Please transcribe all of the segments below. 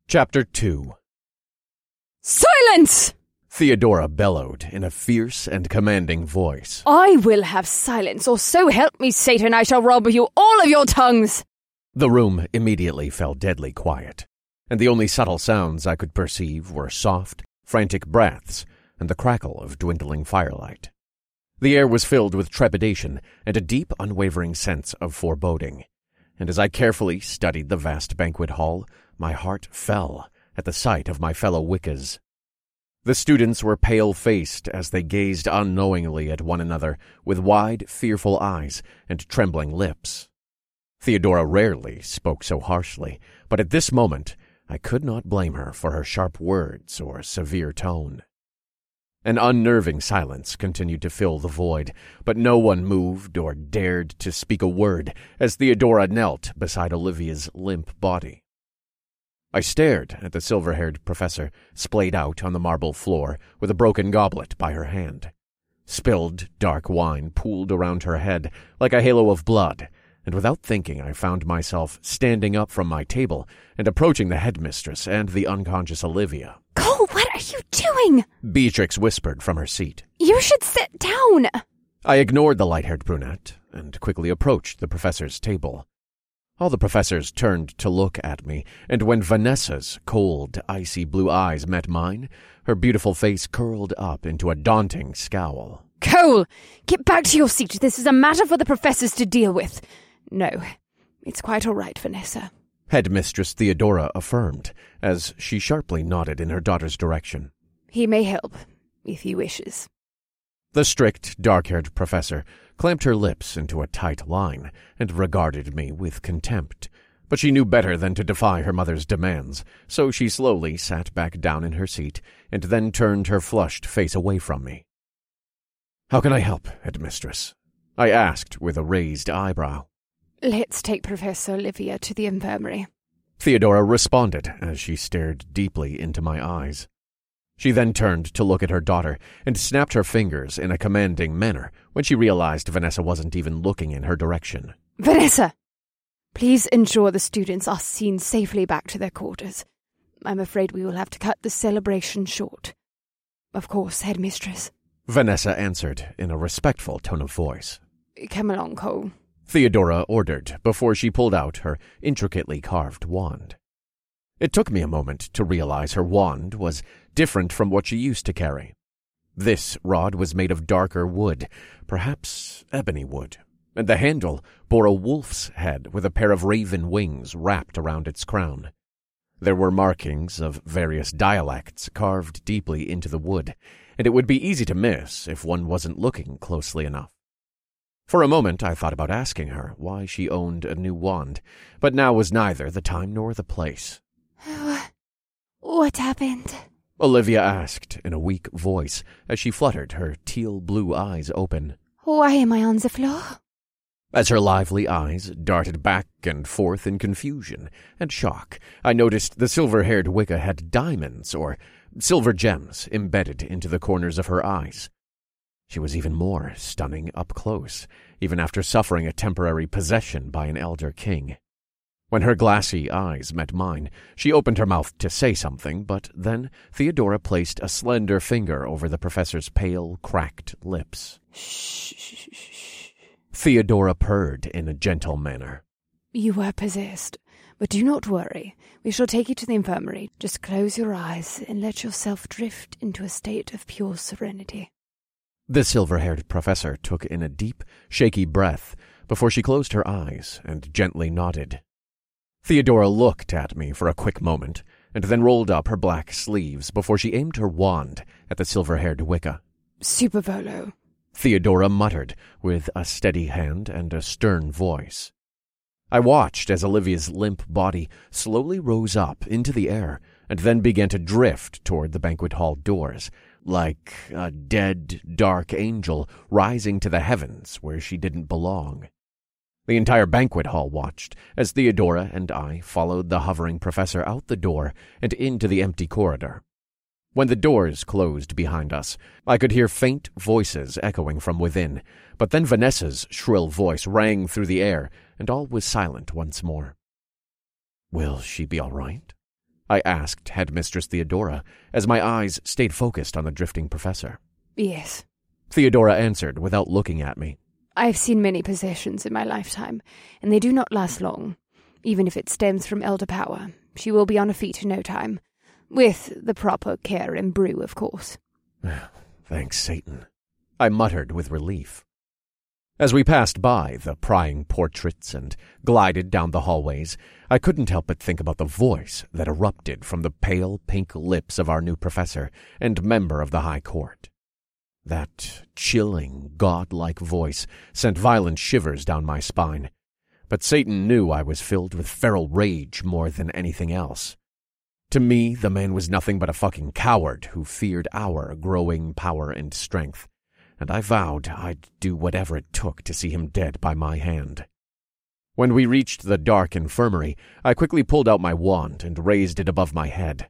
Chapter 2. Silence! Theodora bellowed in a fierce and commanding voice. I will have silence, or so help me Satan, I shall rob you all of your tongues! The room immediately fell deadly quiet, and the only subtle sounds I could perceive were soft, frantic breaths and the crackle of dwindling firelight. The air was filled with trepidation and a deep, unwavering sense of foreboding, and as I carefully studied the vast banquet hall, my heart fell at the sight of my fellow Wiccas. The students were pale-faced as they gazed unknowingly at one another with wide, fearful eyes and trembling lips. Theodora rarely spoke so harshly, but at this moment I could not blame her for her sharp words or severe tone. An unnerving silence continued to fill the void, but no one moved or dared to speak a word as Theodora knelt beside Olivia's limp body. I stared at the silver-haired professor splayed out on the marble floor with a broken goblet by her hand. Spilled, dark wine pooled around her head like a halo of blood, and without thinking I found myself standing up from my table and approaching the headmistress and the unconscious Olivia. Cole, what are you doing? Beatrix whispered from her seat. You should sit down. I ignored the light-haired brunette and quickly approached the professor's table. All the professors turned to look at me, and when Vanessa's cold, icy blue eyes met mine, her beautiful face curled up into a daunting scowl. Cole, get back to your seat. This is a matter for the professors to deal with. No, it's quite all right, Vanessa. Headmistress Theodora affirmed, as she sharply nodded in her daughter's direction. He may help, if he wishes. The strict, dark-haired professor clamped her lips into a tight line and regarded me with contempt, but she knew better than to defy her mother's demands, so she slowly sat back down in her seat and then turned her flushed face away from me. "How can I help, Headmistress?" I asked with a raised eyebrow. Let's take Professor Olivia to the infirmary. Theodora responded as she stared deeply into my eyes. She then turned to look at her daughter and snapped her fingers in a commanding manner when she realized Vanessa wasn't even looking in her direction. Vanessa! Please ensure the students are seen safely back to their quarters. I'm afraid we will have to cut the celebration short. Of course, Headmistress. Vanessa answered in a respectful tone of voice. Come along, Cole. Theodora ordered before she pulled out her intricately carved wand. It took me a moment to realize her wand was different from what she used to carry. This rod was made of darker wood, perhaps ebony wood, and the handle bore a wolf's head with a pair of raven wings wrapped around its crown. There were markings of various dialects carved deeply into the wood, and it would be easy to miss if one wasn't looking closely enough. For a moment I thought about asking her why she owned a new wand, but now was neither the time nor the place. What happened? Olivia asked in a weak voice as she fluttered her teal-blue eyes open. Why am I on the floor? As her lively eyes darted back and forth in confusion and shock, I noticed the silver-haired Wicca had diamonds or silver gems embedded into the corners of her eyes. She was even more stunning up close, even after suffering a temporary possession by an elder king. When her glassy eyes met mine, she opened her mouth to say something, but then Theodora placed a slender finger over the professor's pale, cracked lips. Shh. Theodora purred in a gentle manner. You were possessed, but do not worry. We shall take you to the infirmary. Just close your eyes and let yourself drift into a state of pure serenity. The silver-haired professor took in a deep, shaky breath before she closed her eyes and gently nodded. Theodora looked at me for a quick moment, and then rolled up her black sleeves before she aimed her wand at the silver-haired Wicca. Super Volo, Theodora muttered with a steady hand and a stern voice. I watched as Olivia's limp body slowly rose up into the air and then began to drift toward the banquet hall doors, like a dead, dark angel rising to the heavens where she didn't belong. The entire banquet hall watched as Theodora and I followed the hovering professor out the door and into the empty corridor. When the doors closed behind us, I could hear faint voices echoing from within, but then Vanessa's shrill voice rang through the air, and all was silent once more. "Will she be all right?" I asked Headmistress Theodora, as my eyes stayed focused on the drifting professor. Yes. Theodora answered without looking at me. I've seen many possessions in my lifetime, and they do not last long. Even if it stems from elder power, she will be on her feet in no time. With the proper care and brew, of course. Thanks, Satan, I muttered with relief. As we passed by the prying portraits and glided down the hallways, I couldn't help but think about the voice that erupted from the pale pink lips of our new professor and member of the High Court. That chilling, godlike voice sent violent shivers down my spine, but Satan knew I was filled with feral rage more than anything else. To me, the man was nothing but a fucking coward who feared our growing power and strength, and I vowed I'd do whatever it took to see him dead by my hand. When we reached the dark infirmary, I quickly pulled out my wand and raised it above my head.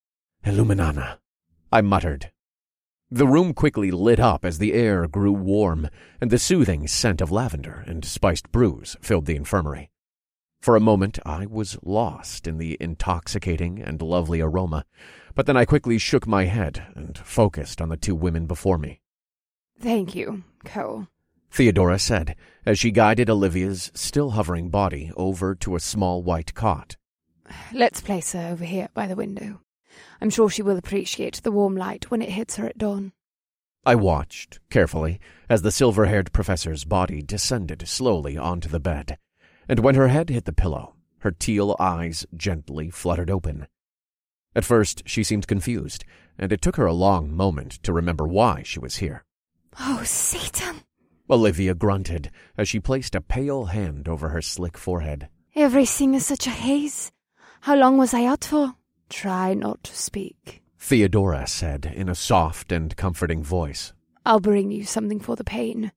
Illuminana, I muttered. The room quickly lit up as the air grew warm, and the soothing scent of lavender and spiced brews filled the infirmary. For a moment I was lost in the intoxicating and lovely aroma, but then I quickly shook my head and focused on the two women before me. Thank you, Cole, Theodora said, as she guided Olivia's still hovering body over to a small white cot. Let's place her over here by the window. I'm sure she will appreciate the warm light when it hits her at dawn. I watched, carefully, as the silver-haired professor's body descended slowly onto the bed, and when her head hit the pillow, her teal eyes gently fluttered open. At first she seemed confused, and it took her a long moment to remember why she was here. Oh, Satan! Olivia grunted as she placed a pale hand over her slick forehead. Everything is such a haze. How long was I out for? Try not to speak, Theodora said in a soft and comforting voice. I'll bring you something for the pain.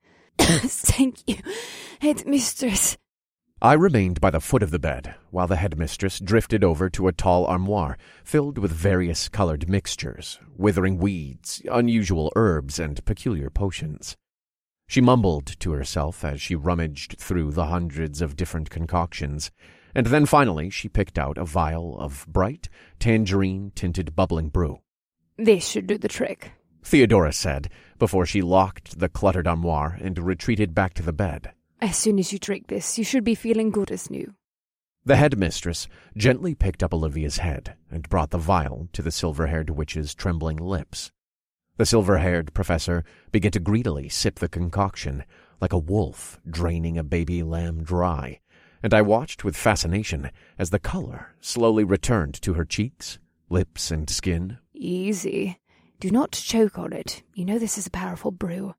Thank you, Headmistress. I remained by the foot of the bed, while the headmistress drifted over to a tall armoire filled with various colored mixtures, withering weeds, unusual herbs, and peculiar potions. She mumbled to herself as she rummaged through the hundreds of different concoctions, and then finally she picked out a vial of bright, tangerine-tinted bubbling brew. This should do the trick, Theodora said, before she locked the cluttered armoire and retreated back to the bed. As soon as you drink this, you should be feeling good as new. The headmistress gently picked up Olivia's head and brought the vial to the silver-haired witch's trembling lips. The silver-haired professor began to greedily sip the concoction like a wolf draining a baby lamb dry, and I watched with fascination as the color slowly returned to her cheeks, lips, and skin. Easy. Do not choke on it. You know this is a powerful brew.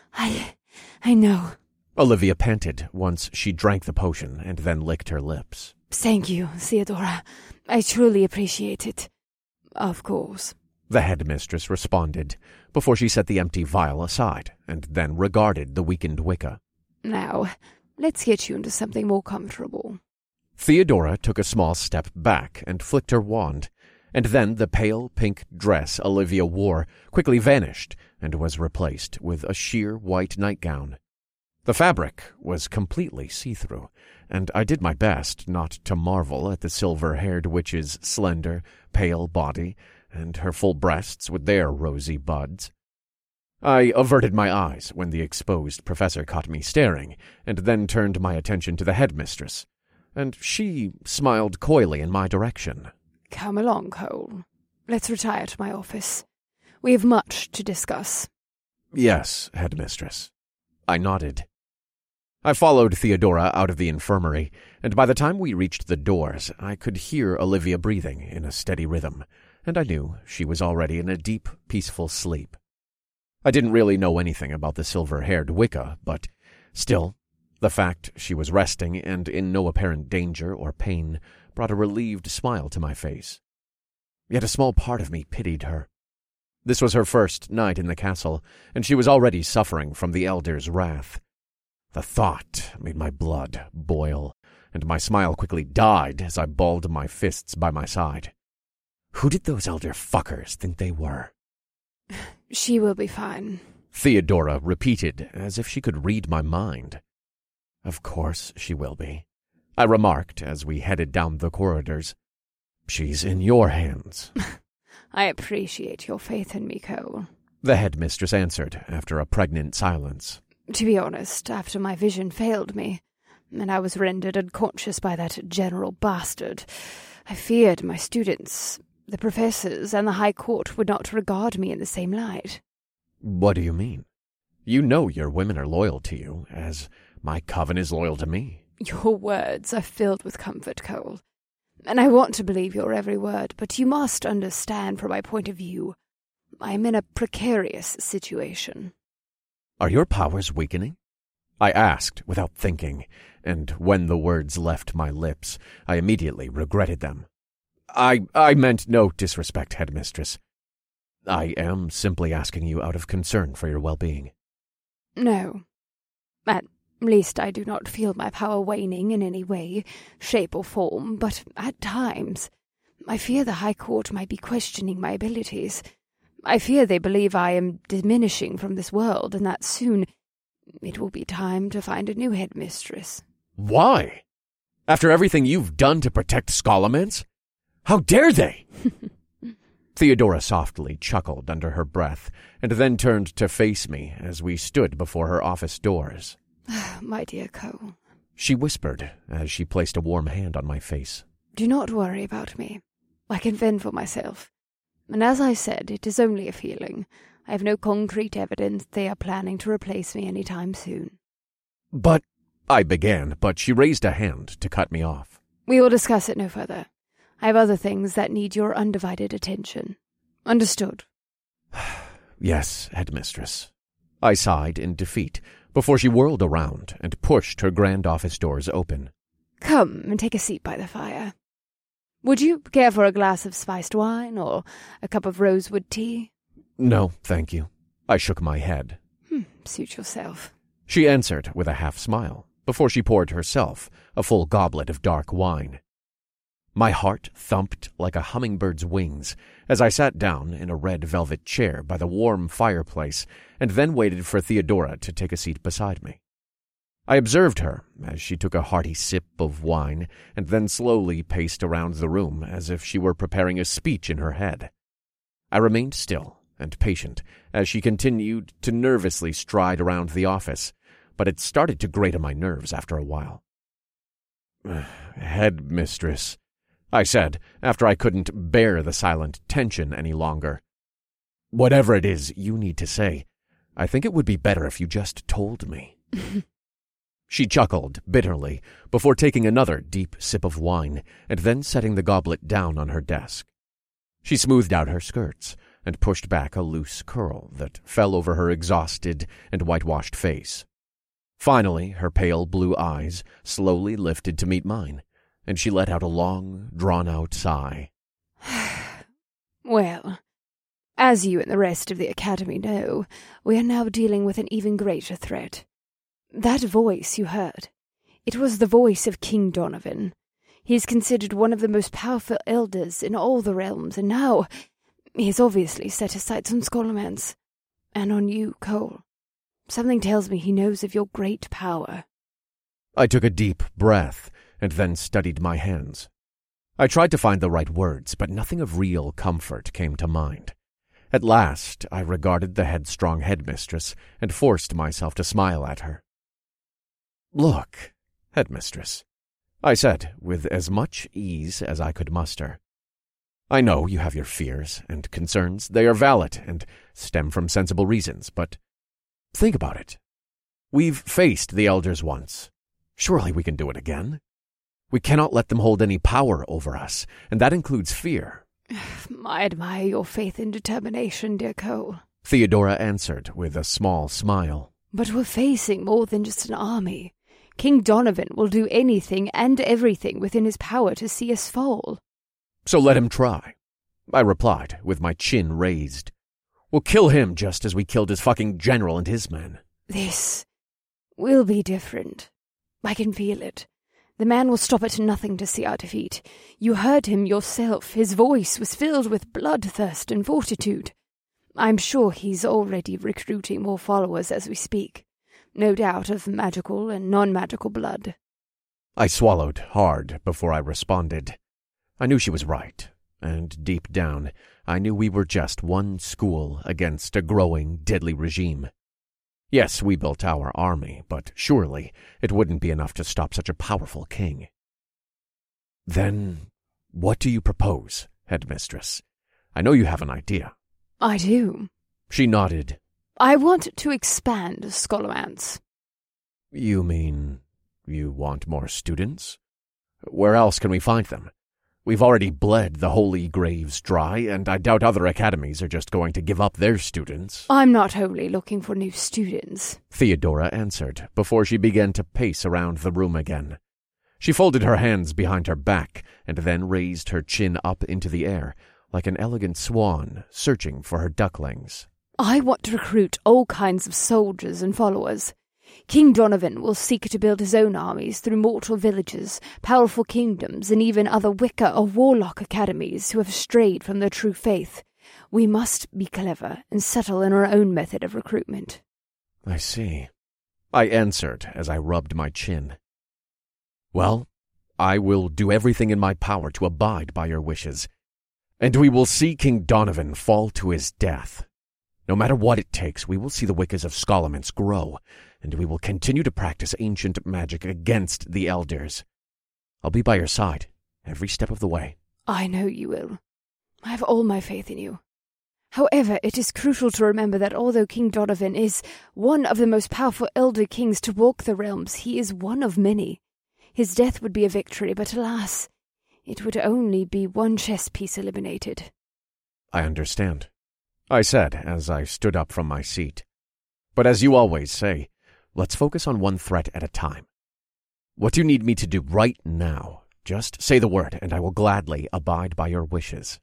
I know. Olivia panted once she drank the potion and then licked her lips. Thank you, Theodora. I truly appreciate it. Of course, the headmistress responded, before she set the empty vial aside and then regarded the weakened Wicca. Now, let's get you into something more comfortable. Theodora took a small step back and flicked her wand, and then the pale pink dress Olivia wore quickly vanished and was replaced with a sheer white nightgown. The fabric was completely see-through, and I did my best not to marvel at the silver-haired witch's slender, pale body and her full breasts with their rosy buds. I averted my eyes when the exposed professor caught me staring, and then turned my attention to the headmistress, and she smiled coyly in my direction. Come along, Cole. Let's retire to my office. We have much to discuss. Yes, headmistress. I nodded. I followed Theodora out of the infirmary, and by the time we reached the doors, I could hear Olivia breathing in a steady rhythm, and I knew she was already in a deep, peaceful sleep. I didn't really know anything about the silver-haired Wicca, but still, the fact she was resting and in no apparent danger or pain brought a relieved smile to my face. Yet a small part of me pitied her. This was her first night in the castle, and she was already suffering from the Elder's wrath. The thought made my blood boil, and my smile quickly died as I balled my fists by my side. Who did those elder fuckers think they were? She will be fine, Theodora repeated, as if she could read my mind. Of course she will be, I remarked as we headed down the corridors. She's in your hands. I appreciate your faith in me, Cole, the headmistress answered after a pregnant silence. To be honest, after my vision failed me, and I was rendered unconscious by that general bastard, I feared my students, the professors, and the High Court would not regard me in the same light. What do you mean? You know your women are loyal to you, as my coven is loyal to me. Your words are filled with comfort, Cole, and I want to believe your every word, but you must understand from my point of view, I am in a precarious situation. Are your powers weakening? I asked without thinking, and when the words left my lips, I immediately regretted them. I meant no disrespect, headmistress. I am simply asking you out of concern for your well-being. No. At least I do not feel my power waning in any way, shape or form, but at times I fear the High Court might be questioning my abilities. I fear they believe I am diminishing from this world, and that soon it will be time to find a new headmistress. Why? After everything you've done to protect Scholomance? How dare they? Theodora softly chuckled under her breath, and then turned to face me as we stood before her office doors. My dear Cole, she whispered as she placed a warm hand on my face. Do not worry about me. I can fend for myself. And as I said, it is only a feeling. I have no concrete evidence they are planning to replace me any time soon. But, I began, but she raised a hand to cut me off. We will discuss it no further. I have other things that need your undivided attention. Understood? Yes, headmistress. I sighed in defeat before she whirled around and pushed her grand office doors open. Come and take a seat by the fire. Would you care for a glass of spiced wine or a cup of rosewood tea? No, thank you. I shook my head. Suit yourself. She answered with a half-smile before she poured herself a full goblet of dark wine. My heart thumped like a hummingbird's wings as I sat down in a red velvet chair by the warm fireplace and then waited for Theodora to take a seat beside me. I observed her as she took a hearty sip of wine and then slowly paced around the room as if she were preparing a speech in her head. I remained still and patient as she continued to nervously stride around the office, but it started to grate on my nerves after a while. Headmistress, I said, after I couldn't bear the silent tension any longer. Whatever it is you need to say, I think it would be better if you just told me. She chuckled bitterly before taking another deep sip of wine and then setting the goblet down on her desk. She smoothed out her skirts and pushed back a loose curl that fell over her exhausted and whitewashed face. Finally, her pale blue eyes slowly lifted to meet mine, and she let out a long, drawn-out sigh. Well, as you and the rest of the Academy know, we are now dealing with an even greater threat. That voice you heard, it was the voice of King Donovan. He is considered one of the most powerful elders in all the realms, and now he has obviously set his sights on Scholomance, and on you, Cole. Something tells me he knows of your great power. I took a deep breath and then studied my hands. I tried to find the right words, but nothing of real comfort came to mind. At last, I regarded the headstrong headmistress and forced myself to smile at her. Look, headmistress, I said with as much ease as I could muster. I know you have your fears and concerns. They are valid and stem from sensible reasons, but think about it. We've faced the elders once. Surely we can do it again. We cannot let them hold any power over us, and that includes fear. I admire your faith and determination, dear Cole, Theodora answered with a small smile. But we're facing more than just an army. King Donovan will do anything and everything within his power to see us fall. So let him try, I replied with my chin raised. We'll kill him just as we killed his fucking general and his men. This will be different. I can feel it. The man will stop at nothing to see our defeat. You heard him yourself. His voice was filled with bloodthirst and fortitude. I'm sure he's already recruiting more followers as we speak. No doubt of magical and non-magical blood. I swallowed hard before I responded. I knew she was right, and deep down, I knew we were just one school against a growing, deadly regime. Yes, we built our army, but surely it wouldn't be enough to stop such a powerful king. Then, what do you propose, headmistress? I know you have an idea. I do. She nodded. I want to expand Scholomance. You mean you want more students? Where else can we find them? We've already bled the holy graves dry, and I doubt other academies are just going to give up their students. I'm not only looking for new students, Theodora answered, before she began to pace around the room again. She folded her hands behind her back, and then raised her chin up into the air, like an elegant swan searching for her ducklings. I want to recruit all kinds of soldiers and followers. King Donovan will seek to build his own armies through mortal villages, powerful kingdoms, and even other Wicca or Warlock academies who have strayed from their true faith. We must be clever and subtle in our own method of recruitment. I see, I answered as I rubbed my chin. Well, I will do everything in my power to abide by your wishes, and we will see King Donovan fall to his death. No matter what it takes, we will see the Wiccas of Scholomance grow, and we will continue to practice ancient magic against the elders. I'll be by your side, every step of the way. I know you will. I have all my faith in you. However, it is crucial to remember that although King Donovan is one of the most powerful elder kings to walk the realms, he is one of many. His death would be a victory, but alas, it would only be one chess piece eliminated. I understand, I said as I stood up from my seat. But as you always say, let's focus on one threat at a time. What do you need me to do right now? Just say the word, and I will gladly abide by your wishes.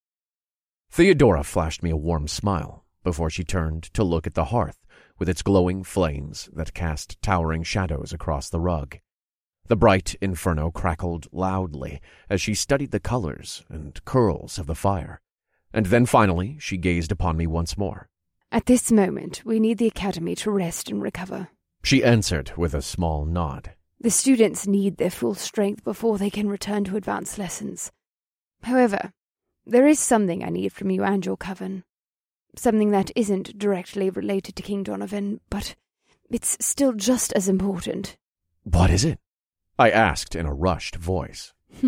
Theodora flashed me a warm smile before she turned to look at the hearth with its glowing flames that cast towering shadows across the rug. The bright inferno crackled loudly as she studied the colors and curls of the fire, and then finally she gazed upon me once more. At this moment, we need the academy to rest and recover. She answered with a small nod. The students need their full strength before they can return to advanced lessons. However, there is something I need from you and your coven. Something that isn't directly related to King Donovan, but it's still just as important. What is it? I asked in a rushed voice.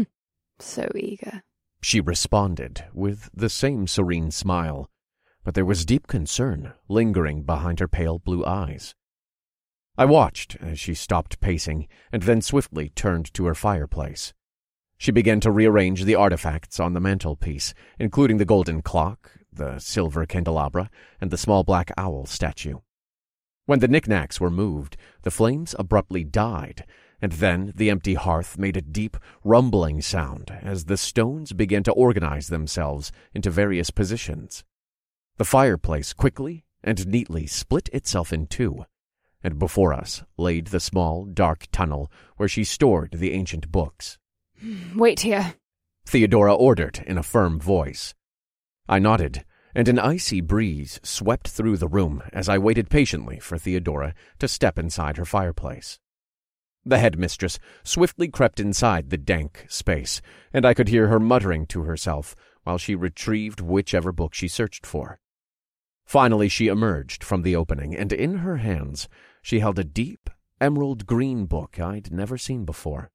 So eager. She responded with the same serene smile, but there was deep concern lingering behind her pale blue eyes. I watched as she stopped pacing and then swiftly turned to her fireplace. She began to rearrange the artifacts on the mantelpiece, including the golden clock, the silver candelabra, and the small black owl statue. When the knickknacks were moved, the flames abruptly died, and then the empty hearth made a deep, rumbling sound as the stones began to organize themselves into various positions. The fireplace quickly and neatly split itself in two, and before us laid the small, dark tunnel where she stored the ancient books. Wait here, Theodora ordered in a firm voice. I nodded, and an icy breeze swept through the room as I waited patiently for Theodora to step inside her fireplace. The headmistress swiftly crept inside the dank space, and I could hear her muttering to herself while she retrieved whichever book she searched for. Finally she emerged from the opening, and in her hands she held a deep, emerald green book I'd never seen before.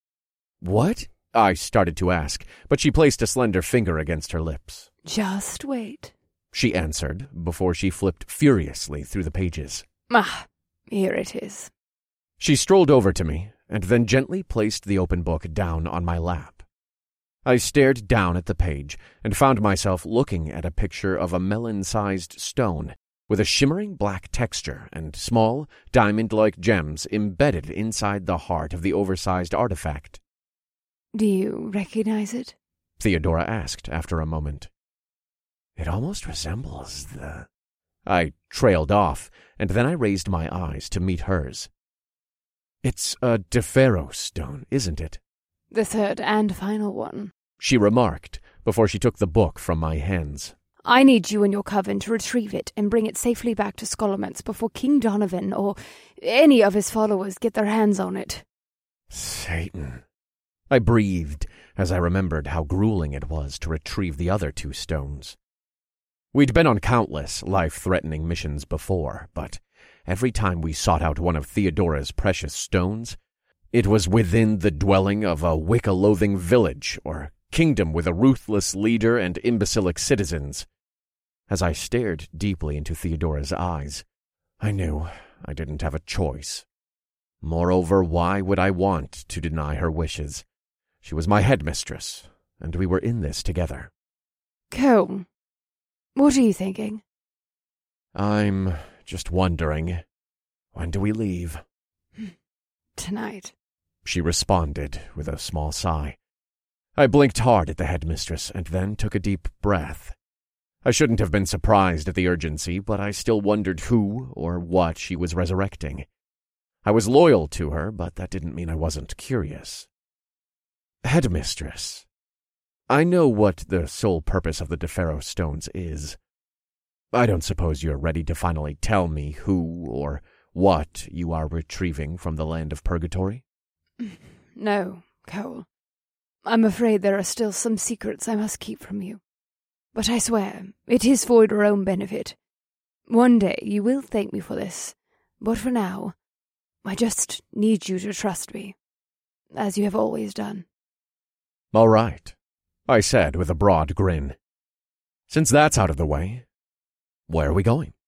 What? I started to ask, but she placed a slender finger against her lips. Just wait, she answered before she flipped furiously through the pages. Here it is. She strolled over to me and then gently placed the open book down on my lap. I stared down at the page and found myself looking at a picture of a melon-sized stone with a shimmering black texture and small, diamond-like gems embedded inside the heart of the oversized artifact. Do you recognize it? Theodora asked after a moment. It almost resembles the... I trailed off, and then I raised my eyes to meet hers. It's a Defero stone, isn't it? The third and final one, she remarked before she took the book from my hands. I need you and your coven to retrieve it and bring it safely back to Scholomance before King Donovan or any of his followers get their hands on it. Satan. I breathed as I remembered how grueling it was to retrieve the other 2 stones. We'd been on countless life-threatening missions before, but every time we sought out one of Theodora's precious stones, it was within the dwelling of a Wicca-loathing village or kingdom with a ruthless leader and imbecilic citizens. As I stared deeply into Theodora's eyes, I knew I didn't have a choice. Moreover, why would I want to deny her wishes? She was my headmistress, and we were in this together. Cole, what are you thinking? I'm just wondering, when do we leave? Tonight, she responded with a small sigh. I blinked hard at the headmistress and then took a deep breath. I shouldn't have been surprised at the urgency, but I still wondered who or what she was resurrecting. I was loyal to her, but that didn't mean I wasn't curious. Headmistress, I know what the sole purpose of the Defero stones is. I don't suppose you're ready to finally tell me who or what you are retrieving from the land of Purgatory? No, Cole. I'm afraid there are still some secrets I must keep from you. But I swear, it is for your own benefit. One day you will thank me for this, but for now, I just need you to trust me, as you have always done. All right, I said with a broad grin. Since that's out of the way, where are we going?